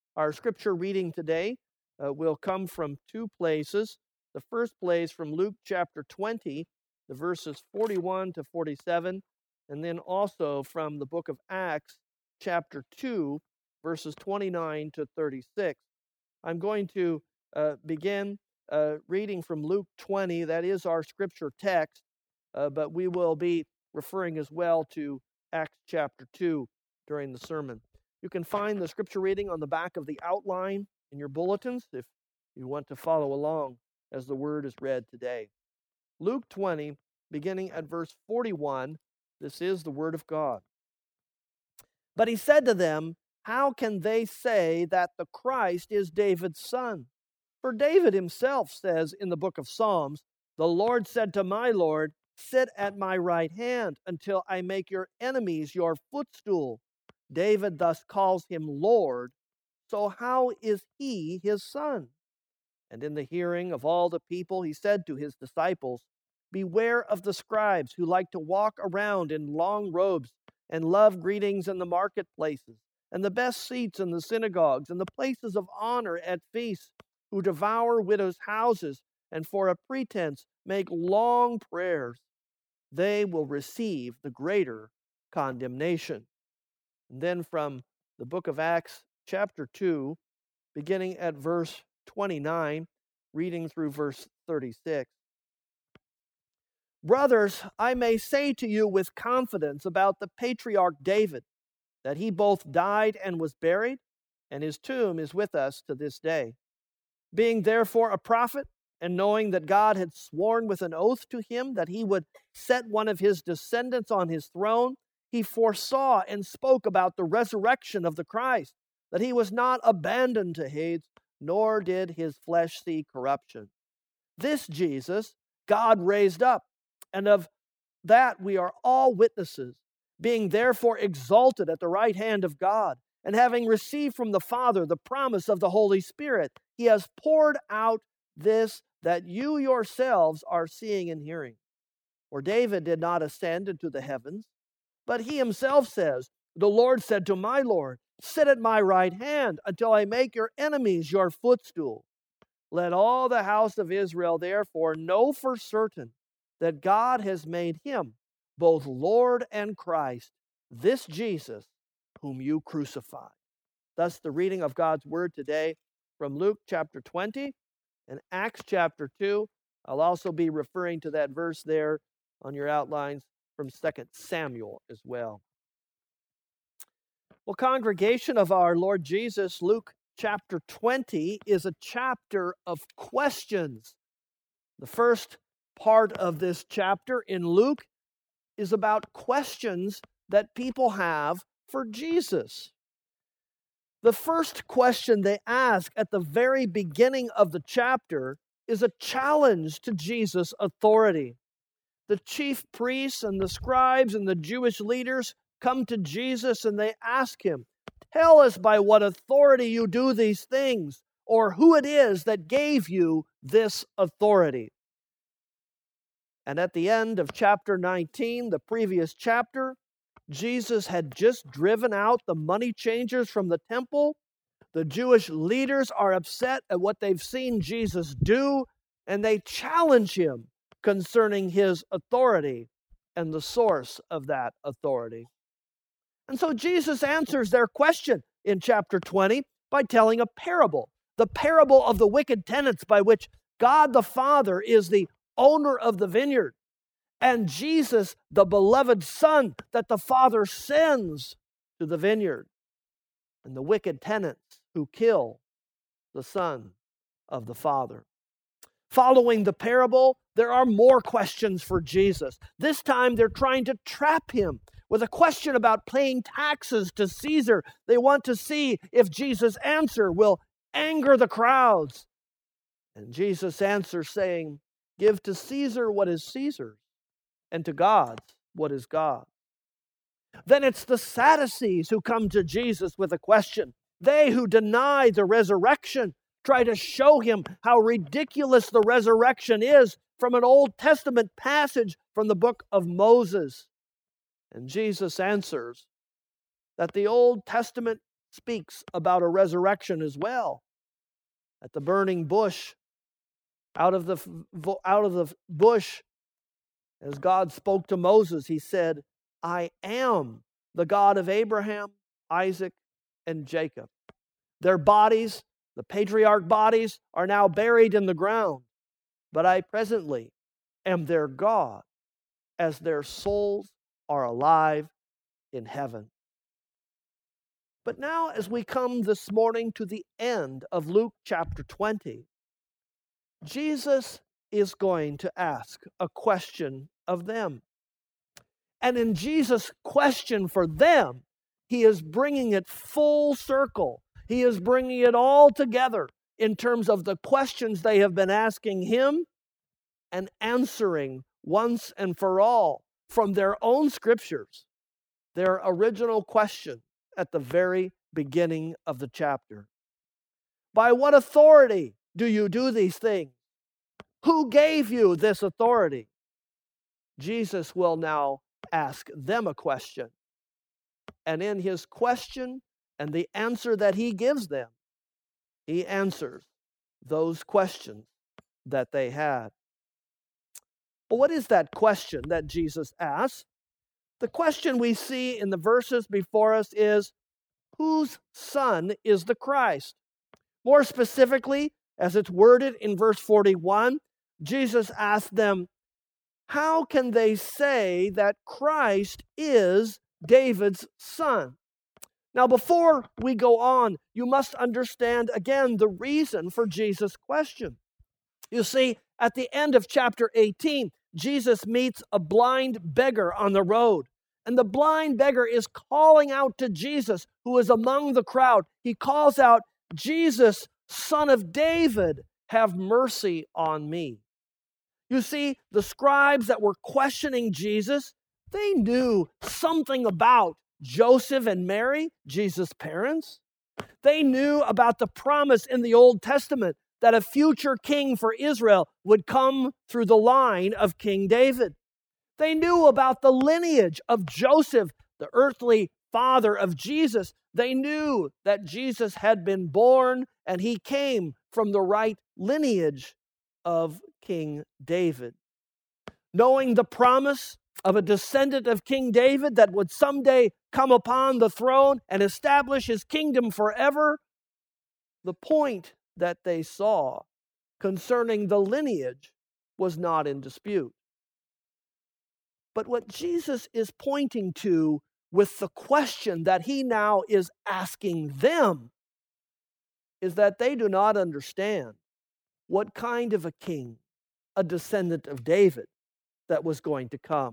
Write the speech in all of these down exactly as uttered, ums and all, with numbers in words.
Our scripture reading today uh, will come from two places. The first place from Luke chapter twenty, the verses forty-one to forty-seven, and then also from the book of Acts chapter two, verses twenty-nine to thirty-six. I'm going to uh, begin uh, reading from Luke twenty. That is our scripture text, uh, but we will be referring as well to Acts chapter two during the sermon. You can find the scripture reading on the back of the outline in your bulletins if you want to follow along as the word is read today. Luke twenty, beginning at verse forty-one, this is the word of God. But he said to them, "How can they say that the Christ is David's son? For David himself says in the book of Psalms, 'The Lord said to my Lord, sit at my right hand until I make your enemies your footstool.' David thus calls him Lord, so how is he his son?" And in the hearing of all the people, he said to his disciples, "Beware of the scribes who like to walk around in long robes and love greetings in the marketplaces and the best seats in the synagogues and the places of honor at feasts, who devour widows' houses and for a pretense make long prayers. They will receive the greater condemnation." And then from the book of Acts chapter two, beginning at verse twenty-nine, reading through verse thirty-six. "Brothers, I may say to you with confidence about the patriarch David, that he both died and was buried, and his tomb is with us to this day. Being therefore a prophet, and knowing that God had sworn with an oath to him that he would set one of his descendants on his throne, he foresaw and spoke about the resurrection of the Christ, that he was not abandoned to Hades, nor did his flesh see corruption. This Jesus God raised up, and of that we are all witnesses, being therefore exalted at the right hand of God, and having received from the Father the promise of the Holy Spirit, he has poured out this that you yourselves are seeing and hearing. For David did not ascend into the heavens, but he himself says, 'The Lord said to my Lord, sit at my right hand until I make your enemies your footstool.' Let all the house of Israel therefore know for certain that God has made him both Lord and Christ, this Jesus whom you crucified." Thus the reading of God's word today from Luke chapter twenty and Acts chapter two. I'll also be referring to that verse there on your outlines from Second Samuel as well. Well, congregation of our Lord Jesus, Luke chapter twenty is a chapter of questions. The first part of this chapter in Luke is about questions that people have for Jesus. The first question they ask at the very beginning of the chapter is a challenge to Jesus' authority. The chief priests and the scribes and the Jewish leaders come to Jesus and they ask him, "Tell us by what authority you do these things, or who it is that gave you this authority." And at the end of chapter nineteen, the previous chapter, Jesus had just driven out the money changers from the temple. The Jewish leaders are upset at what they've seen Jesus do, and they challenge him concerning his authority and the source of that authority. And so Jesus answers their question in chapter twenty by telling a parable, the parable of the wicked tenants, by which God the Father is the owner of the vineyard, and Jesus, the beloved Son that the Father sends to the vineyard, and the wicked tenants who kill the Son of the Father. Following the parable, there are more questions for Jesus. This time they're trying to trap him with a question about paying taxes to Caesar. They want to see if Jesus' answer will anger the crowds. And Jesus answers saying, "Give to Caesar what is Caesar's, and to God what is God." Then it's the Sadducees who come to Jesus with a question. They who deny the resurrection try to show him how ridiculous the resurrection is from an Old Testament passage from the book of Moses. And Jesus answers that the Old Testament speaks about a resurrection as well. At the burning bush, out of the, out of the bush, as God spoke to Moses, he said, I am the God of Abraham, Isaac, and Jacob. Their bodies, the patriarch bodies, are now buried in the ground, but I presently am their God, as their souls are alive in heaven. But now, as we come this morning to the end of Luke chapter twenty, Jesus is going to ask a question of them. And in Jesus' question for them, he is bringing it full circle. He is bringing it all together in terms of the questions they have been asking him and answering once and for all from their own scriptures, their original question at the very beginning of the chapter. By what authority do you do these things? Who gave you this authority? Jesus will now ask them a question. And in his question and the answer that he gives them, he answers those questions that they had. But what is that question that Jesus asks? The question we see in the verses before us is, whose son is the Christ? More specifically, as it's worded in verse forty-one, Jesus asked them, how can they say that Christ is David's son? Now, before we go on, you must understand again the reason for Jesus' question. You see, at the end of chapter eighteen, Jesus meets a blind beggar on the road. And the blind beggar is calling out to Jesus, who is among the crowd. He calls out, Jesus, Son of David, have mercy on me. You see, the scribes that were questioning Jesus, they knew something about Joseph and Mary, Jesus' parents. They knew about the promise in the Old Testament that a future king for Israel would come through the line of King David. They knew about the lineage of Joseph, the earthly father of Jesus. They knew that Jesus had been born and he came from the right lineage of King David. Knowing the promise of a descendant of King David that would someday come upon the throne and establish his kingdom forever, the point that they saw concerning the lineage was not in dispute. But what Jesus is pointing to with the question that he now is asking them is that they do not understand what kind of a king, a descendant of David, that was going to come.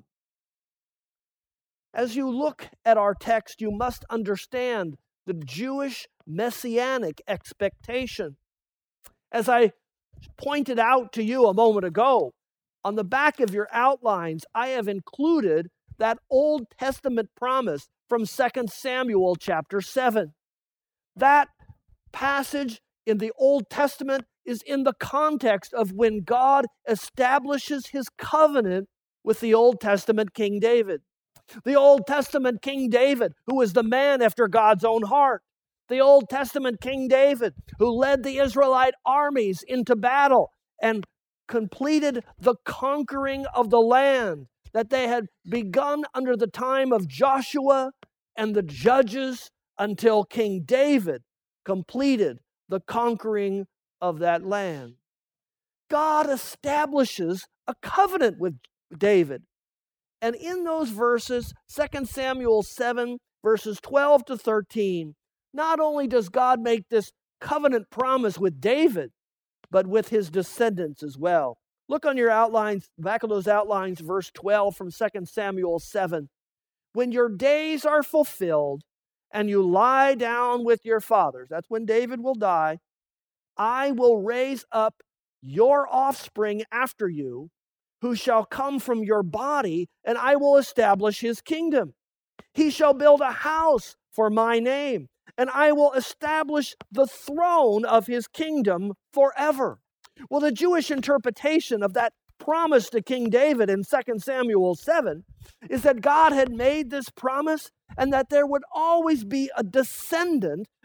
As you look at our text, you must understand the Jewish messianic expectation. As I pointed out to you a moment ago, on the back of your outlines, I have included that Old Testament promise from Second Samuel chapter seven. That passage in the Old Testament is in the context of when God establishes his covenant with the Old Testament King David. The Old Testament King David, who was the man after God's own heart. The Old Testament King David, who led the Israelite armies into battle and completed the conquering of the land that they had begun under the time of Joshua and the judges until King David completed the conquering of that land. God establishes a covenant with David. And in those verses, Second Samuel seven, verses twelve to thirteen, not only does God make this covenant promise with David, but with his descendants as well. Look on your outlines, back of those outlines, verse twelve from Second Samuel seven. When your days are fulfilled and you lie down with your fathers, that's when David will die, I will raise up your offspring after you, who shall come from your body, and I will establish his kingdom. He shall build a house for my name, and I will establish the throne of his kingdom forever. Well, the Jewish interpretation of that promise to King David in Second Samuel seven is that God had made this promise and that there would always be a descendant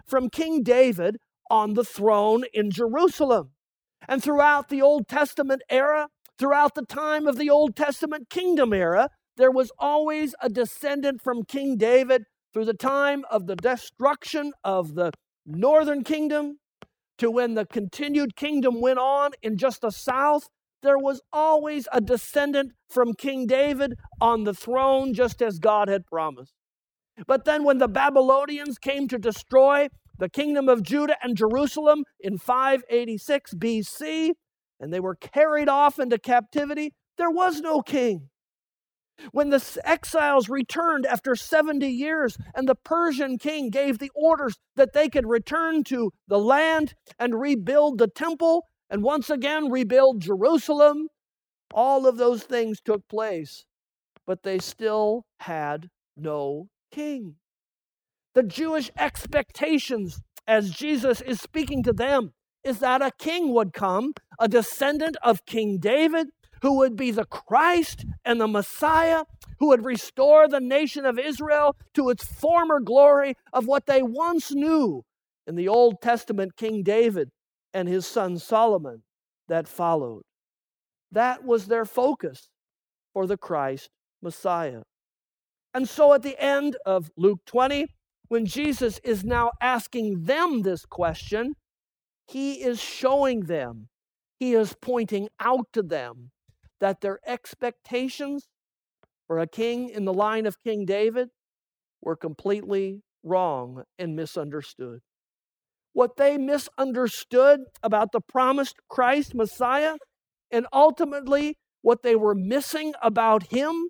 from King David on the throne in Jerusalem. And throughout the Old Testament era, throughout the time of the Old Testament kingdom era, there was always a descendant from King David through the time of the destruction of the northern kingdom to when the continued kingdom went on in just the south. There was always a descendant from King David on the throne, just as God had promised. But then when the Babylonians came to destroy the kingdom of Judah and Jerusalem in five eighty-six B C, and they were carried off into captivity, there was no king. When the exiles returned after seventy years and the Persian king gave the orders that they could return to the land and rebuild the temple and once again rebuild Jerusalem, all of those things took place, but they still had no king. The Jewish expectations as Jesus is speaking to them is that a king would come, a descendant of King David, who would be the Christ and the Messiah, who would restore the nation of Israel to its former glory of what they once knew in the Old Testament King David and his son Solomon that followed. That was their focus for the Christ Messiah. And so at the end of Luke twenty, when Jesus is now asking them this question, he is showing them, he is pointing out to them that their expectations for a king in the line of King David were completely wrong and misunderstood. What they misunderstood about the promised Christ Messiah, and ultimately what they were missing about him,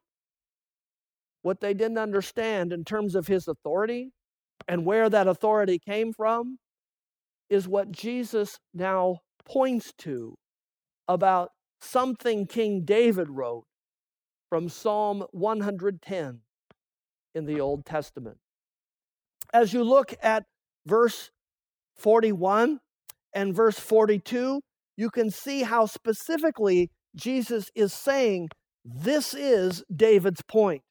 what they didn't understand in terms of his authority and where that authority came from, is what Jesus now points to about something King David wrote from Psalm one hundred ten in the Old Testament. As you look at verse forty-one and verse forty-two, you can see how specifically Jesus is saying this is David's point.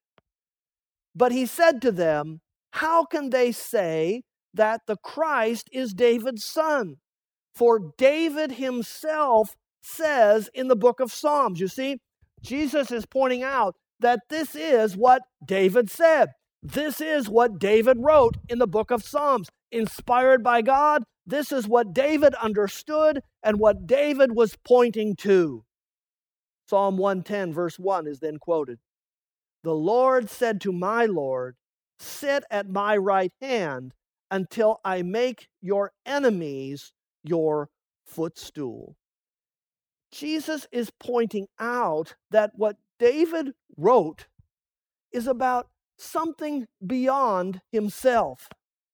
But he said to them, how can they say that the Christ is David's son? For David himself says in the book of Psalms, you see, Jesus is pointing out that this is what David said. This is what David wrote in the book of Psalms. Inspired by God, this is what David understood and what David was pointing to. Psalm one ten verse one is then quoted. The Lord said to my Lord, sit at my right hand until I make your enemies your footstool. Jesus is pointing out that what David wrote is about something beyond himself.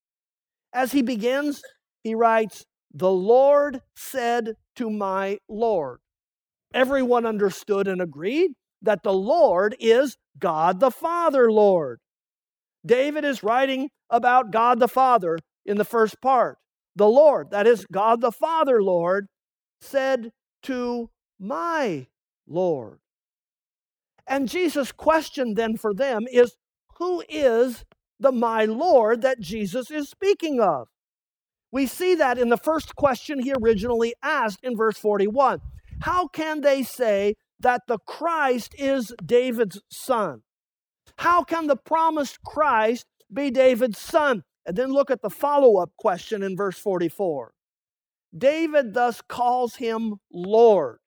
As he begins, he writes, the Lord said to my Lord. Everyone understood and agreed that the Lord is God the Father, Lord. David is writing about God the Father in the first part. The Lord, that is God the Father, Lord, said to my Lord. And Jesus' question then for them is, who is the my Lord that Jesus is speaking of? We see that in the first question he originally asked in verse forty-one. How can they say that the Christ is David's son? How can the promised Christ be David's son? And then look at the follow-up question in verse forty-four. David thus calls him Lord.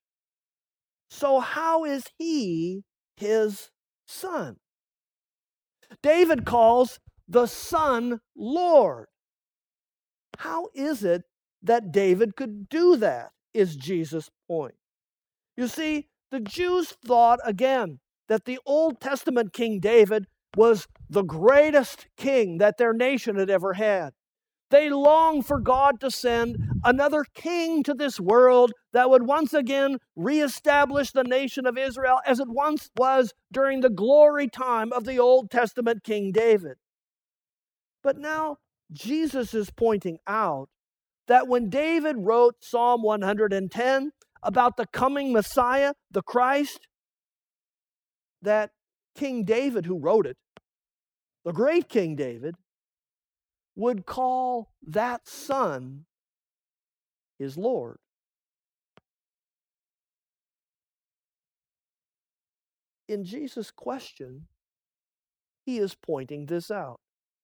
So how is he his son? David calls the Son Lord. How is it that David could do that, is Jesus' point. You see, the Jews thought, again, that the Old Testament King David was the greatest king that their nation had ever had. They longed for God to send another king to this world that would once again reestablish the nation of Israel as it once was during the glory time of the Old Testament King David. But now Jesus is pointing out that when David wrote Psalm one hundred ten about the coming Messiah, the Christ, that King David who wrote it, the great King David, would call that Son his Lord. In Jesus' question, he is pointing this out.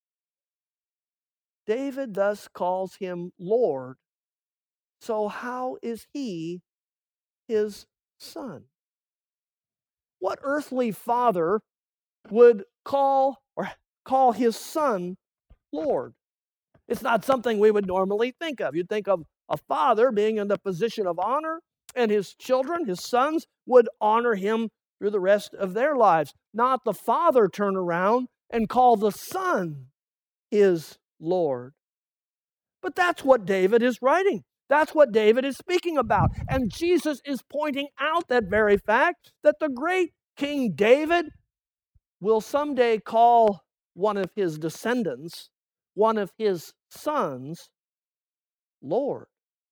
David thus calls him Lord. So how is he his son? What earthly father would call or call his son Lord? It's not something we would normally think of. You'd think of a father being in the position of honor, and his children, his sons, would honor him through the rest of their lives. Not the father turn around and call the son his Lord. But that's what David is writing. That's what David is speaking about. And Jesus is pointing out that very fact, that the great King David will someday call one of his descendants, one of his sons, Lord.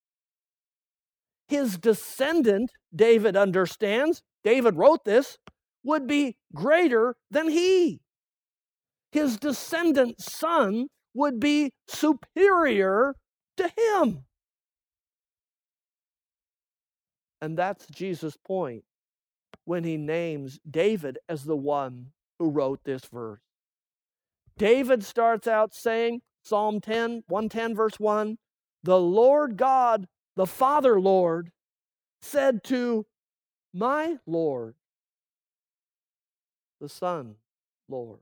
His descendant, David understands, David wrote this, would be greater than he. His descendant son would be superior to him. And that's Jesus' point when he names David as the one who wrote this verse. David starts out saying, Psalm ten, one ten, verse one, the Lord God, the Father Lord, said to my Lord, the Son Lord.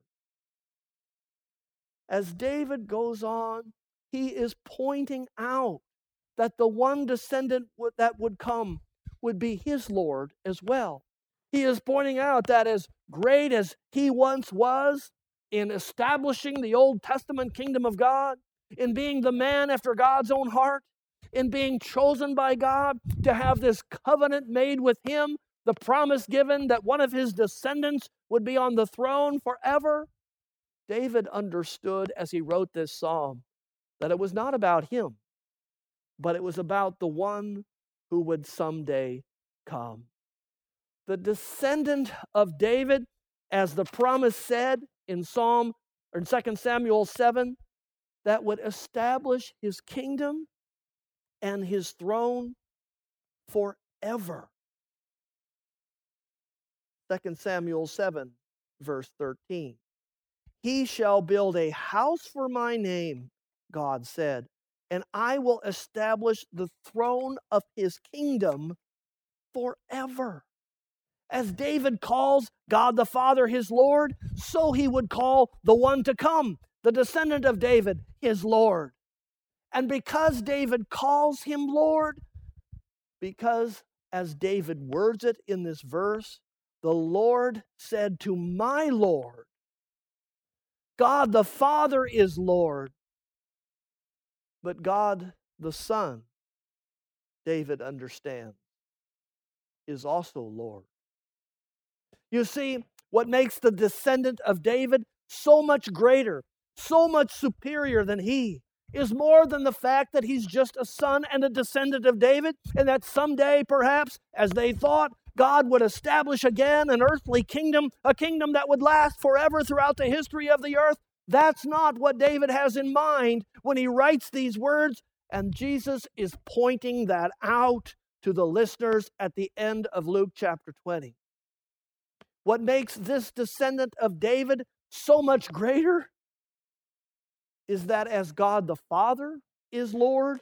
As David goes on, he is pointing out that the one descendant that would come would be his Lord as well. He is pointing out that as great as he once was in establishing the Old Testament kingdom of God, in being the man after God's own heart, in being chosen by God to have this covenant made with him, the promise given that one of his descendants would be on the throne forever, David understood as he wrote this psalm that it was not about him, but it was about the one who would someday come. The descendant of David, as the promise said in Psalm or in Second Samuel seven, that would establish his kingdom and his throne forever. Second Samuel seven, verse thirteen. He shall build a house for my name, God said, and I will establish the throne of his kingdom forever. As David calls God the Father his Lord, so he would call the one to come, the descendant of David, his Lord. And because David calls him Lord, because as David words it in this verse, the Lord said to my Lord, God the Father is Lord, but God the Son, David understands, is also Lord. You see, what makes the descendant of David so much greater, so much superior than he, is more than the fact that he's just a son and a descendant of David, and that someday, perhaps, as they thought, God would establish again an earthly kingdom, a kingdom that would last forever throughout the history of the earth. That's not what David has in mind when he writes these words, and Jesus is pointing that out to the listeners at the end of Luke chapter twenty. What makes this descendant of David so much greater is that as God the Father is Lord,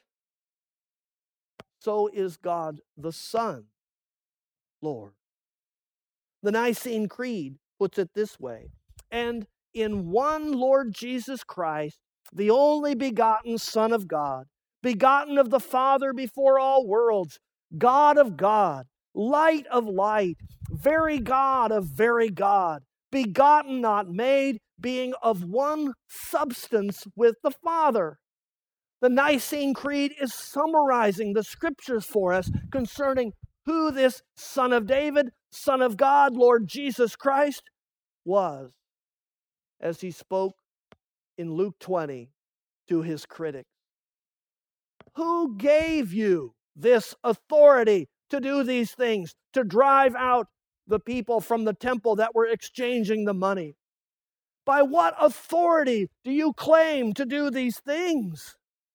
so is God the Son Lord. The Nicene Creed puts it this way, and in one Lord Jesus Christ, the only begotten Son of God, begotten of the Father before all worlds, God of God, light of light, very God of very God, begotten, not made, being of one substance with the Father. The Nicene Creed is summarizing the Scriptures for us concerning who this Son of David, Son of God, Lord Jesus Christ, was, as he spoke in Luke twenty to his critics. Who gave you this authority to do these things, to drive out the people from the temple that were exchanging the money? By what authority do you claim to do these things?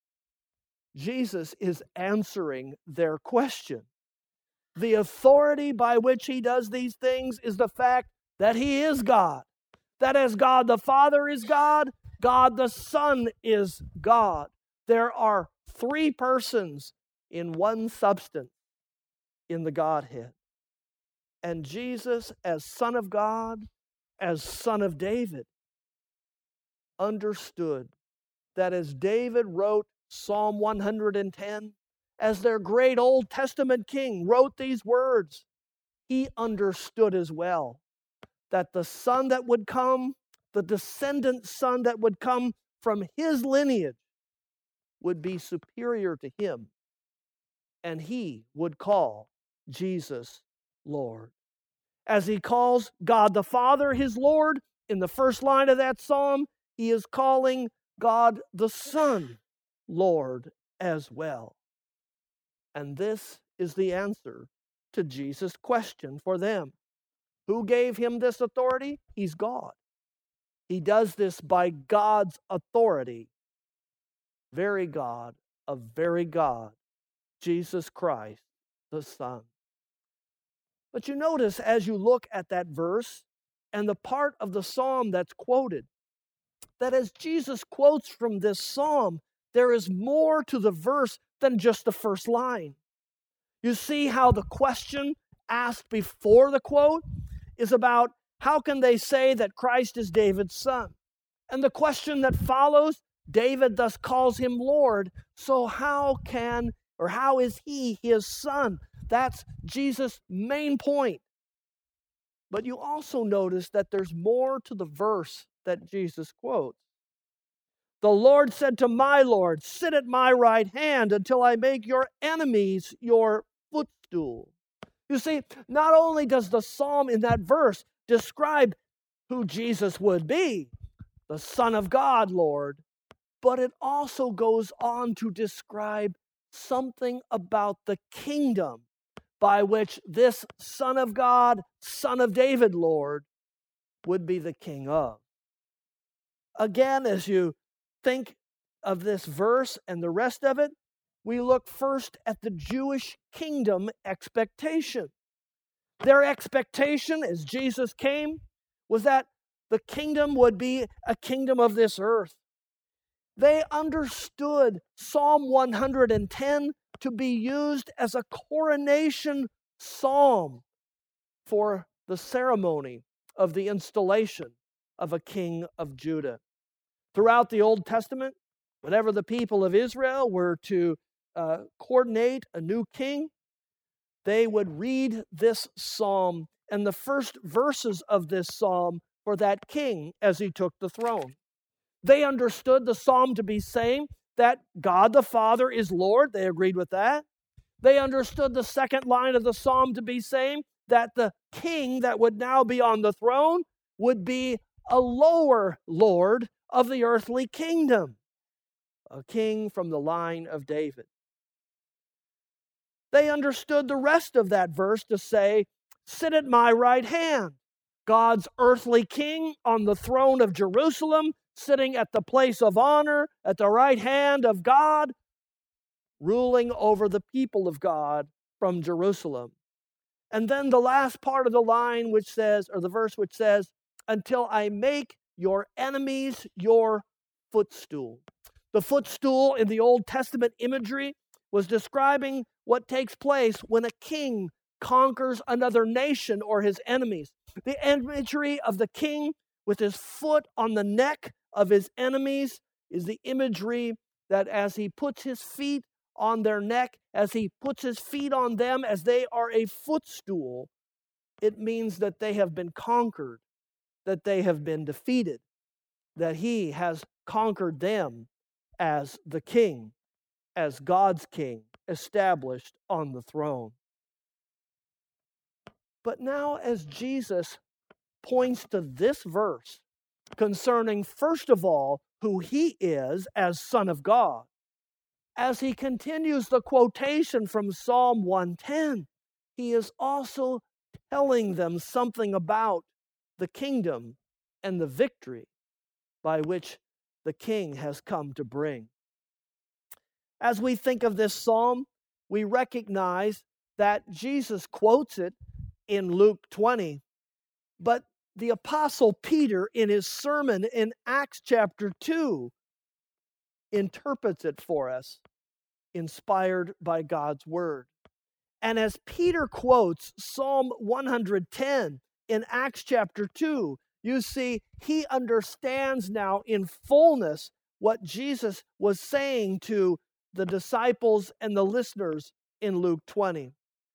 Jesus is answering their question. The authority by which he does these things is the fact that he is God. That as God the Father is God, God the Son is God. There are three persons in one substance in the Godhead. And Jesus, as Son of God, as Son of David, understood that as David wrote Psalm one hundred ten, as their great Old Testament king wrote these words, he understood as well that the son that would come, the descendant son that would come from his lineage, would be superior to him, and he would call Jesus Lord. As he calls God the Father his Lord, in the first line of that psalm, he is calling God the Son Lord as well. And this is the answer to Jesus' question for them. Who gave him this authority? He's God. He does this by God's authority. Very God of very God, Jesus Christ, the Son. But you notice as you look at that verse and the part of the psalm that's quoted, that as Jesus quotes from this psalm, there is more to the verse than just the first line. You see how the question asked before the quote is about how can they say that Christ is David's son? And the question that follows, David thus calls him Lord, so how can, or how is he his son? That's Jesus' main point. But you also notice that there's more to the verse that Jesus quotes. The Lord said to my Lord, sit at my right hand until I make your enemies your footstool. You see, not only does the psalm in that verse describe who Jesus would be, the Son of God, Lord, but it also goes on to describe something about the kingdom by which this Son of God, Son of David, Lord, would be the king of. Again, as you think of this verse and the rest of it, we look first at the Jewish kingdom expectation. Their expectation as Jesus came was that the kingdom would be a kingdom of this earth. They understood Psalm one hundred ten to be used as a coronation psalm for the ceremony of the installation of a king of Judah. Throughout the Old Testament, whenever the people of Israel were to uh, coordinate a new king, they would read this psalm and the first verses of this psalm for that king as he took the throne. They understood the psalm to be saying that God the Father is Lord. They agreed with that. They understood the second line of the psalm to be saying that the king that would now be on the throne would be a lower Lord of the earthly kingdom, a king from the line of David. They understood the rest of that verse to say, sit at my right hand. God's earthly king on the throne of Jerusalem, sitting at the place of honor at the right hand of God, ruling over the people of God from Jerusalem. And then the last part of the line which says, or the verse which says, until I make your enemies your footstool. The footstool in the Old Testament imagery was describing what takes place when a king conquers another nation or his enemies. The imagery of the king with his foot on the neck of his enemies is the imagery that as he puts his feet on their neck, as he puts his feet on them as they are a footstool, it means that they have been conquered, that they have been defeated, that he has conquered them as the king, as God's king, established on the throne. But now as Jesus points to this verse concerning, first of all, who he is as Son of God, as he continues the quotation from Psalm one ten, he is also telling them something about the kingdom and the victory by which the King has come to bring. As we think of this psalm, we recognize that Jesus quotes it in Luke twenty, but the Apostle Peter, in his sermon in Acts chapter two, interprets it for us, inspired by God's word. And as Peter quotes Psalm one hundred ten in Acts chapter two, you see he understands now in fullness what Jesus was saying to the disciples and the listeners in Luke twenty.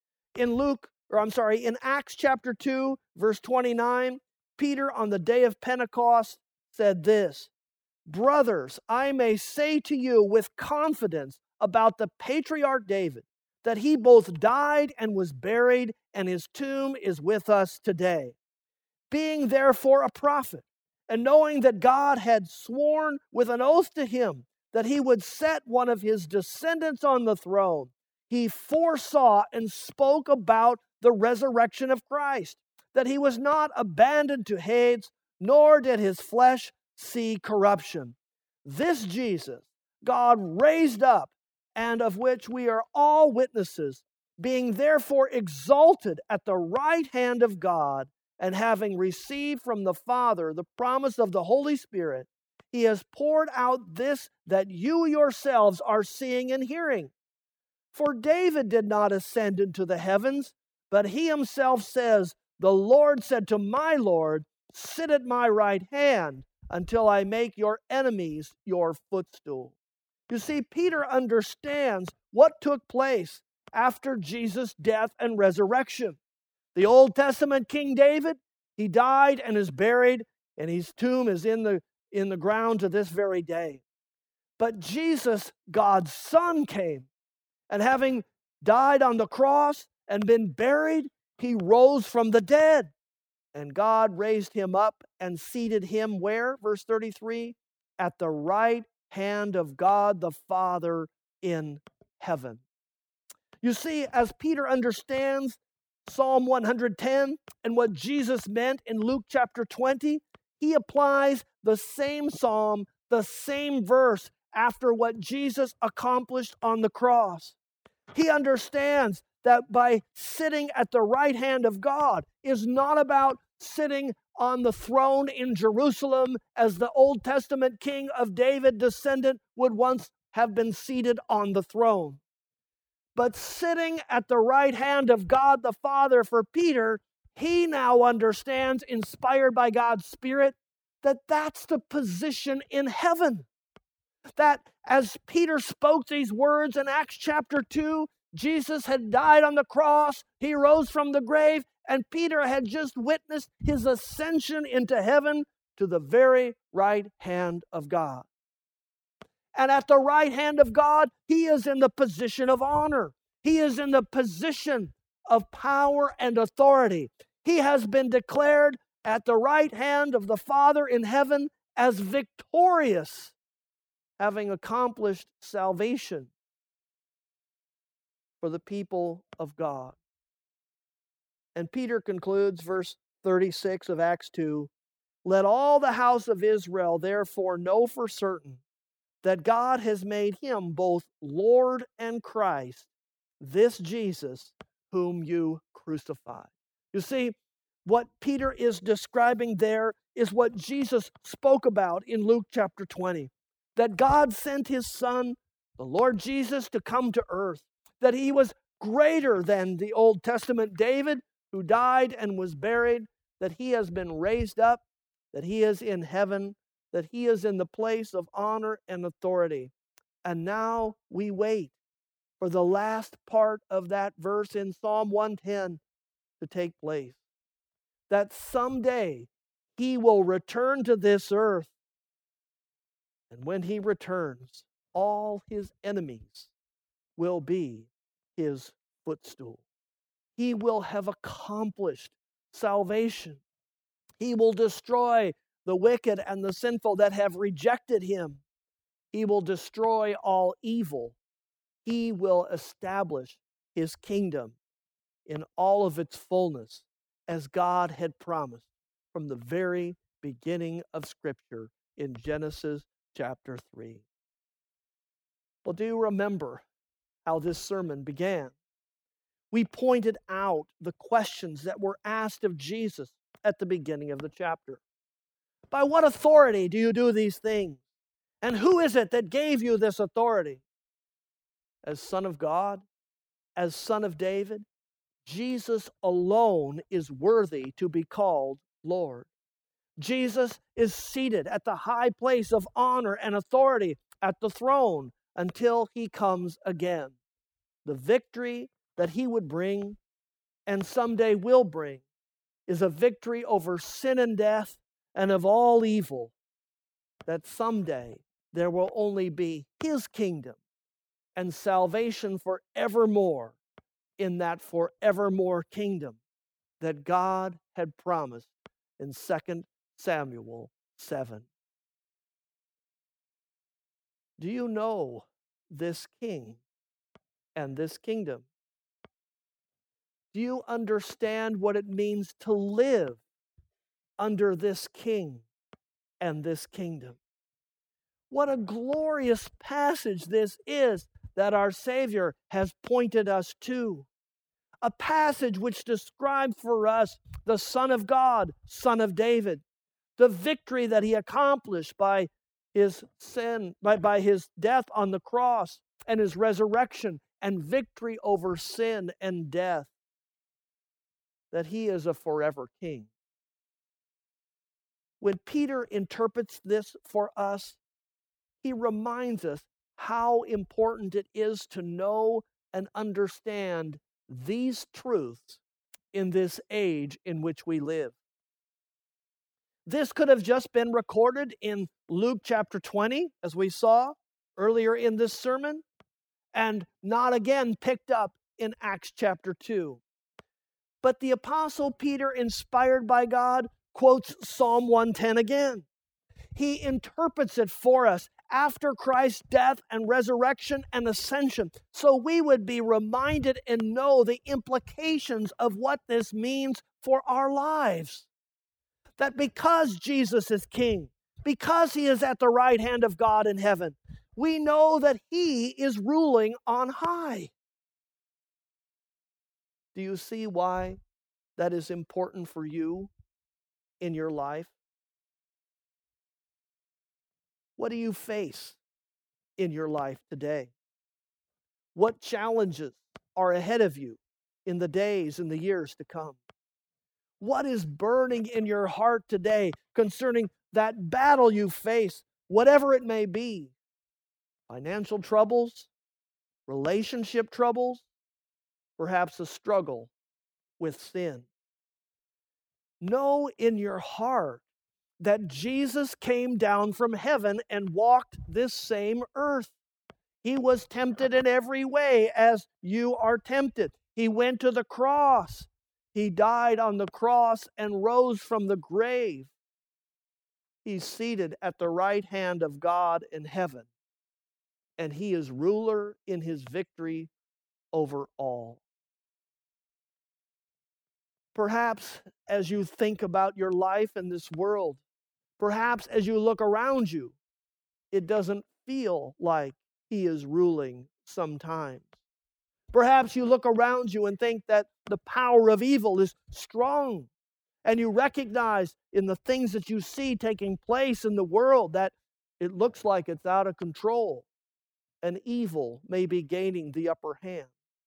In Luke, or I'm sorry, in Acts chapter two, verse twenty-nine, Peter on the day of Pentecost said this, "Brothers, I may say to you with confidence about the patriarch David, that he both died and was buried, and his tomb is with us today. Being therefore a prophet, and knowing that God had sworn with an oath to him that he would set one of his descendants on the throne, he foresaw and spoke about the resurrection of Christ, that he was not abandoned to Hades, nor did his flesh see corruption. This Jesus God raised up, and of which we are all witnesses, being therefore exalted at the right hand of God, and having received from the Father the promise of the Holy Spirit, he has poured out this that you yourselves are seeing and hearing. For David did not ascend into the heavens, but he himself says, 'The Lord said to my Lord, sit at my right hand until I make your enemies your footstool.'" You see, Peter understands what took place after Jesus' death and resurrection. The Old Testament King David, he died and is buried, and his tomb is in the, in the ground to this very day. But Jesus, God's Son, came, and having died on the cross and been buried, he rose from the dead. And God raised him up and seated him where? Verse thirty-three, at the right hand of God the Father in heaven. You see, as Peter understands Psalm one hundred ten and what Jesus meant in Luke chapter twenty, he applies the same psalm, the same verse after what Jesus accomplished on the cross. He understands that by sitting at the right hand of God is not about sitting on the throne in Jerusalem as the Old Testament king of David descendant would once have been seated on the throne. But sitting at the right hand of God the Father for Peter, he now understands, inspired by God's Spirit, that that's the position in heaven. That as Peter spoke these words in Acts chapter two, Jesus had died on the cross, he rose from the grave, and Peter had just witnessed his ascension into heaven to the very right hand of God. And at the right hand of God, he is in the position of honor. He is in the position of power and authority. He has been declared at the right hand of the Father in heaven as victorious, having accomplished salvation for the people of God. And Peter concludes, verse thirty-six of Acts two, "Let all the house of Israel therefore know for certain that God has made him both Lord and Christ, this Jesus whom you crucified." You see, what Peter is describing there is what Jesus spoke about in Luke chapter twenty, that God sent his Son, the Lord Jesus, to come to earth, that he was greater than the Old Testament David, who died and was buried, that he has been raised up, that he is in heaven, that he is in the place of honor and authority. And now we wait for the last part of that verse in Psalm one ten to take place. That someday he will return to this earth. And when he returns, all his enemies will be his footstool. He will have accomplished salvation. He will destroy the wicked and the sinful that have rejected him. He will destroy all evil. He will establish his kingdom in all of its fullness, as God had promised from the very beginning of Scripture in Genesis chapter three. Well, do you remember how this sermon began? We pointed out the questions that were asked of Jesus at the beginning of the chapter. By what authority do you do these things? And who is it that gave you this authority? As Son of God, as Son of David, Jesus alone is worthy to be called Lord. Jesus is seated at the high place of honor and authority at the throne until he comes again. The victory that he would bring and someday will bring is a victory over sin and death and of all evil, that someday there will only be his kingdom and salvation forevermore in that forevermore kingdom that God had promised in Second Samuel seven. Do you know this king and this kingdom? Do you understand what it means to live under this king and this kingdom? What a glorious passage this is that our Savior has pointed us to. A passage which describes for us the Son of God, Son of David, the victory that he accomplished by his sin, by, by his death on the cross and his resurrection and victory over sin and death, that he is a forever king. When Peter interprets this for us, he reminds us how important it is to know and understand these truths in this age in which we live. This could have just been recorded in Luke chapter twenty, as we saw earlier in this sermon, and not again picked up in Acts chapter two. But the Apostle Peter, inspired by God, quotes Psalm one ten again. He interprets it for us after Christ's death and resurrection and ascension, so we would be reminded and know the implications of what this means for our lives. That because Jesus is King, because he is at the right hand of God in heaven, we know that he is ruling on high. Do you see why that is important for you in your life? What do you face in your life today? What challenges are ahead of you in the days and the years to come? What is burning in your heart today concerning that battle you face, whatever it may be? Financial troubles, relationship troubles, perhaps a struggle with sin. Know in your heart that Jesus came down from heaven and walked this same earth. He was tempted in every way as you are tempted. He went to the cross. He died on the cross and rose from the grave. He's seated at the right hand of God in heaven, and he is ruler in his victory over all. Perhaps as you think about your life in this world, perhaps as you look around you, it doesn't feel like he is ruling sometimes. Perhaps you look around you and think that the power of evil is strong, and you recognize in the things that you see taking place in the world that it looks like it's out of control, and evil may be gaining the upper hand.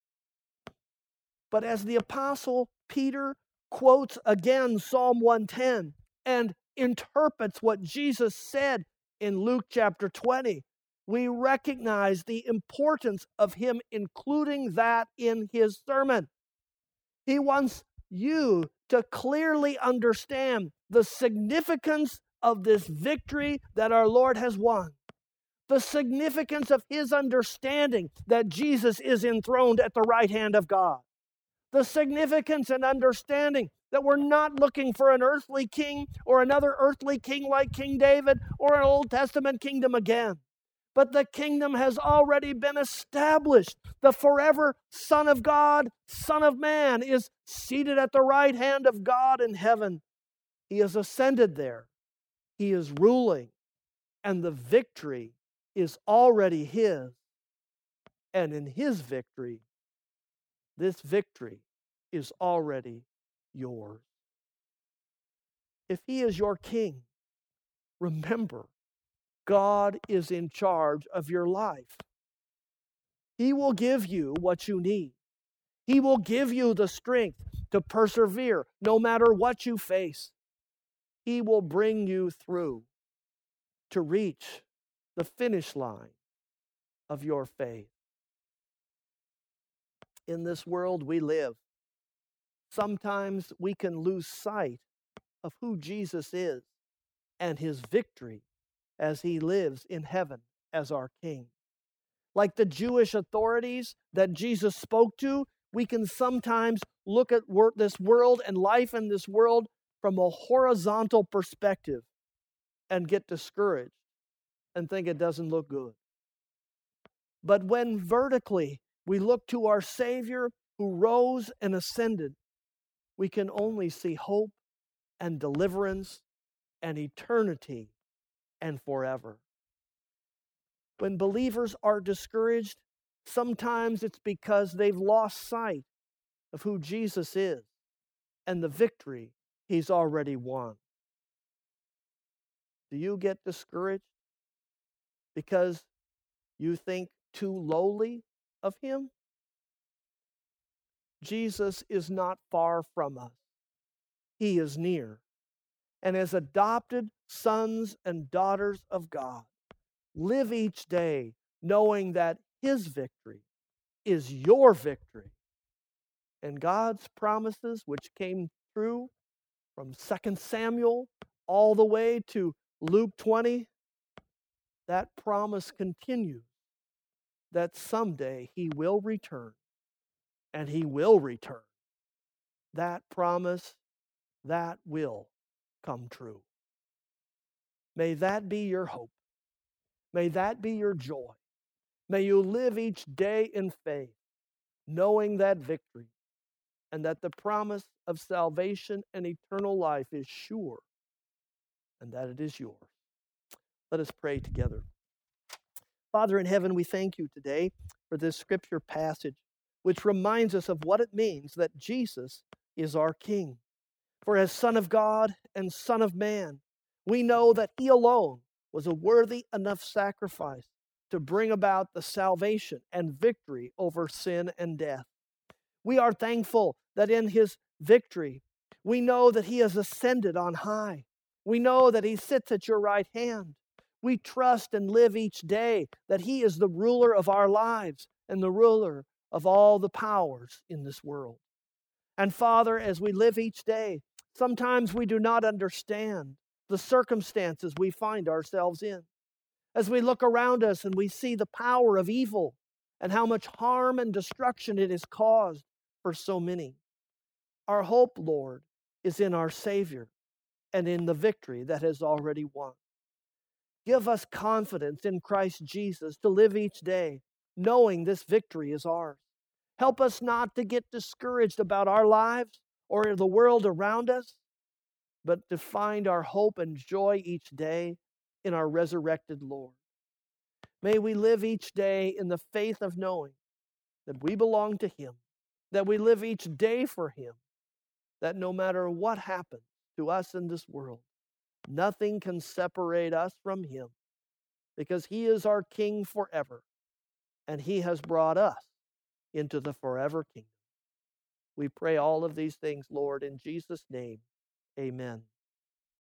But as the Apostle Peter quotes again Psalm one ten and interprets what Jesus said in Luke chapter twenty, we recognize the importance of him including that in his sermon. He wants you to clearly understand the significance of this victory that our Lord has won. The significance of his understanding that Jesus is enthroned at the right hand of God. The significance and understanding that we're not looking for an earthly king or another earthly king like King David or an Old Testament kingdom again. But the kingdom has already been established. The forever Son of God, Son of Man, is seated at the right hand of God in heaven. He has ascended there. He is ruling. and the victory is already His. And in His victory, this victory is already yours. If He is your King, remember, God is in charge of your life. He will give you what you need. He will give you the strength to persevere no matter what you face. He will bring you through to reach the finish line of your faith. In this world we live, sometimes we can lose sight of who Jesus is and His victory as He lives in heaven as our King. Like the Jewish authorities that Jesus spoke to, we can sometimes look at wor- this world and life in this world from a horizontal perspective and get discouraged and think it doesn't look good. But when vertically we look to our Savior who rose and ascended, we can only see hope and deliverance and eternity and forever. When believers are discouraged, sometimes it's because they've lost sight of who Jesus is and the victory He's already won. Do you get discouraged because you think too lowly of Him? Jesus is not far from us. He is near. And as adopted sons and daughters of God, live each day knowing that His victory is your victory. And God's promises, which came through from Second Samuel all the way to Luke twenty, that promise continues that someday He will return, and He will return. That promise, that will come true. May that be your hope. May that be your joy. May you live each day in faith, knowing that victory and that the promise of salvation and eternal life is sure and that it is yours. Let us pray together. Father in heaven, we thank you today for this scripture passage, which reminds us of what it means that Jesus is our King. For as Son of God and Son of Man, we know that He alone was a worthy enough sacrifice to bring about the salvation and victory over sin and death. We are thankful that in His victory, we know that He has ascended on high. We know that He sits at your right hand. We trust and live each day that He is the ruler of our lives and the ruler of all the powers in this world. And Father, as we live each day, sometimes we do not understand the circumstances we find ourselves in. As we look around us and we see the power of evil and how much harm and destruction it has caused for so many. Our hope, Lord, is in our Savior and in the victory that has already won. Give us confidence in Christ Jesus to live each day knowing this victory is ours. Help us not to get discouraged about our lives or the world around us, but to find our hope and joy each day in our resurrected Lord. May we live each day in the faith of knowing that we belong to Him, that we live each day for Him, that no matter what happens to us in this world, nothing can separate us from Him, because He is our King forever, and He has brought us into the forever kingdom. We pray all of these things, Lord, in Jesus' name. Amen.